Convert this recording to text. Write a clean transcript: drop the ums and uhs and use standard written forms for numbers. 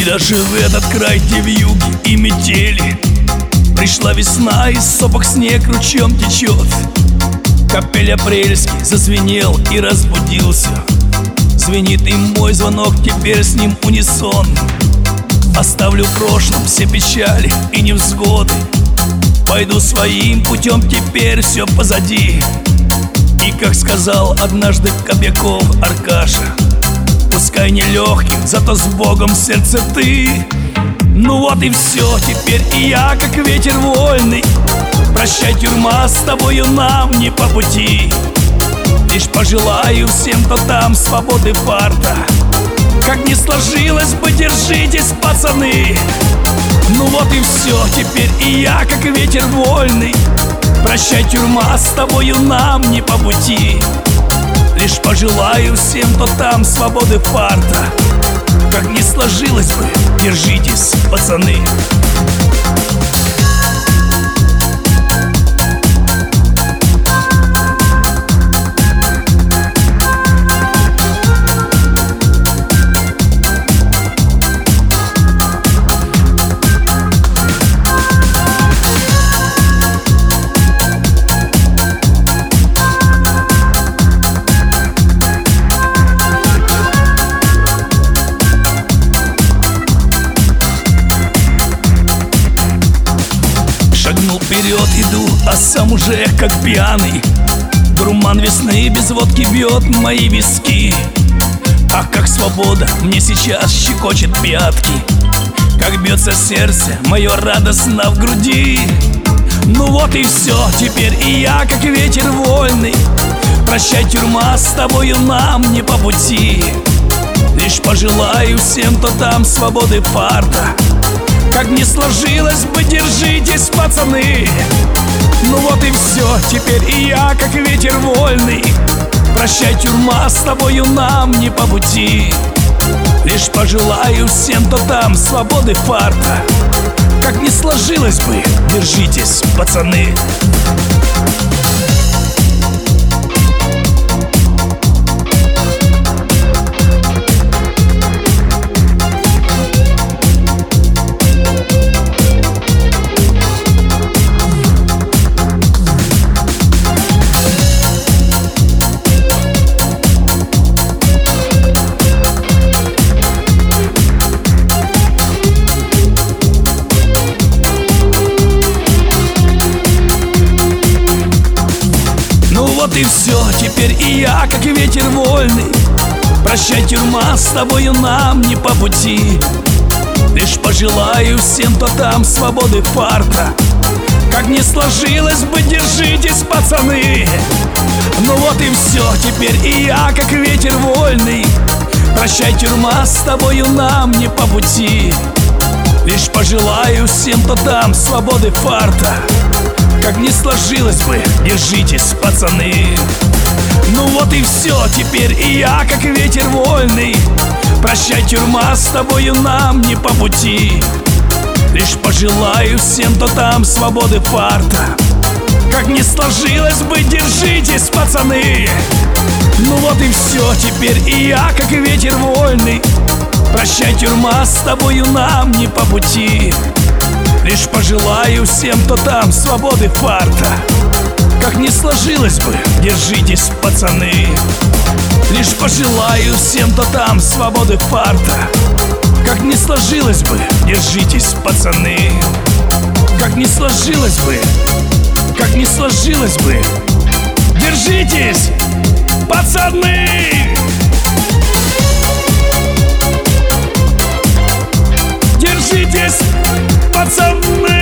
И даже в этот край, где вьюги и метели, пришла весна, и сопок снег ручьем течет. Капель апрельский зазвенел и разбудился. Звенит и мой звонок, теперь с ним унисон. Оставлю в прошлом все печали и невзгоды. Пойду своим путем, теперь все позади. И как сказал однажды Кобяков Аркаша, пускай нелегким, зато с Богом в сердце ты. Ну вот и все, теперь и я, как ветер вольный. Прощай, тюрьма, с тобою нам не по пути. Лишь пожелаю всем, кто там, свободы парта. Как ни сложилось бы, держитесь, пацаны. Ну вот и все, теперь и я, как ветер вольный. Прощай, тюрьма, с тобою нам не по пути. Лишь пожелаю всем, кто там, свободы парта. Как ни сложилось бы, держитесь, пацаны. Шагнул вперед, иду, а сам уже как пьяный. Дурман весны без водки бьет мои виски. Ах, как свобода мне сейчас щекочет пятки. Как бьется сердце мое радостно в груди. Ну вот и все, теперь и я, как ветер вольный. Прощай, тюрьма, с тобою нам не по пути. Лишь пожелаю всем, кто там, свободы парта. Как ни сложилось бы, держитесь, пацаны. Ну вот и все, теперь и я, как ветер вольный. Прощай, тюрьма, с тобою нам не по пути. Лишь пожелаю всем, кто там, свободы парта. Как ни сложилось бы, держитесь, пацаны. Вот и все, теперь и я, как ветер вольный. Прощай, тюрьма, с тобою нам не по пути. Лишь пожелаю всем, кто там, свободы парта. Как ни сложилось бы, держитесь, пацаны. Ну вот и все, теперь и я, как ветер вольный. Прощай, тюрьма, с тобою нам не по пути. Лишь пожелаю всем, кто там, свободы парта. Как ни сложилось бы, держитесь, пацаны. Ну вот и все, теперь и я, как ветер вольный. Прощай, тюрьма, с тобою нам не по пути. Лишь пожелаю всем, кто там, свободы парта. Как ни сложилось бы, держитесь, пацаны. Ну вот и все, теперь и я, как ветер вольный. Прощай, тюрьма, с тобою нам не по пути. Лишь пожелаю всем, кто там, свободы парта. Как ни сложилось бы, держитесь, пацаны. Лишь пожелаю всем, кто там, свободы парта. Как ни сложилось бы, держитесь, пацаны. Как ни сложилось бы, как ни сложилось бы, держитесь, пацаны. Держитесь, пацаны.